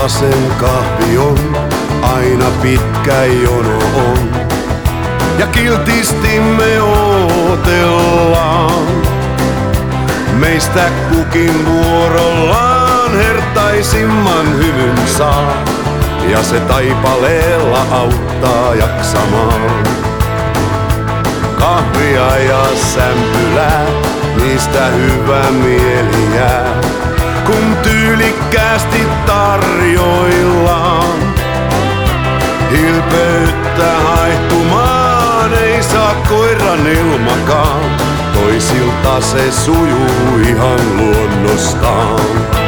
lautasen kahvi on, aina pitkä jono on. Ja kiltisti me ootellaan, meistä kukin vuorollaan hertaisimman hyvyn saa. Ja se taipaleella auttaa jaksamaan. Kahvia ja sämpylää, niistä hyvä mieli jää, kun tyylikkäästi tarjoillaan. Hilpeyttä haihtumaan ei saa koiran ilmakaan, toisilta se sujuu ihan luonnostaan.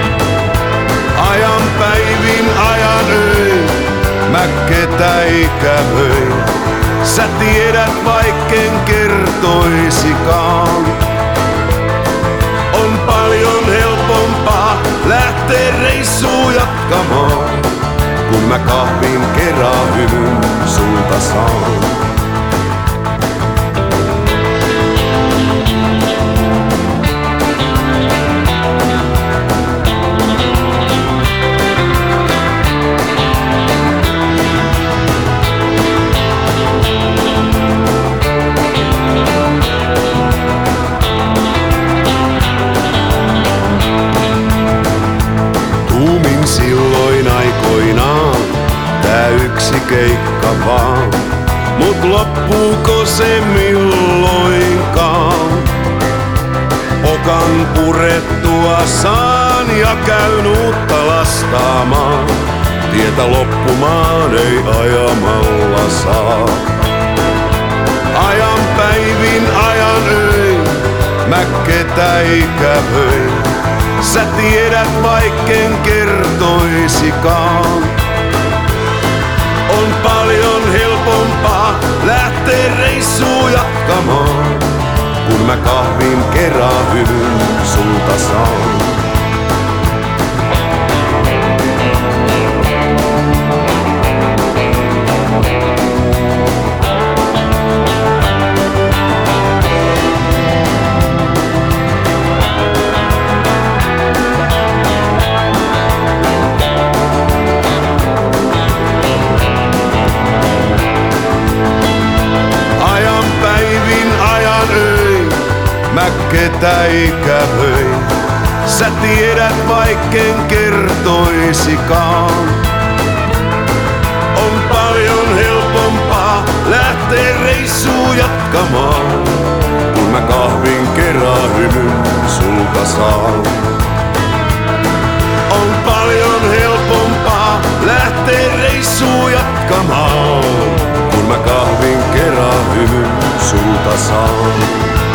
Ajan päivin, ajan öin, mä ketä ikävöin. Sä tiedät vaikken kertoisikaan. On paljon helpompaa lähteä reissua jatkamaan, kun mä kahvin kerran hymyn sulta saan. Silloin aikoinaan tää yksi keikka vaan, mut loppuuko se milloinkaan? Pokan purettua saan ja käyn uutta lastaamaan, tietä loppumaan ei ajamalla saa. Ajan päivin, ajan öin, mä ketä ikävöin. Sä tiedät vaikken kertoisikaan. On paljon helpompaa lähteä reissua jatkamaan, kun mä kahvin kerran hymyn sulta saan. Mä ketä ikävöin, sä tiedät vaikken kertoisikaan. On paljon helpompaa lähteä reissua jatkamaan, kun mä kahvin kerran hymyn sulta saan. On paljon helpompaa lähteä reissua jatkamaan, kun mä kahvin kerran hymyn sulta saan.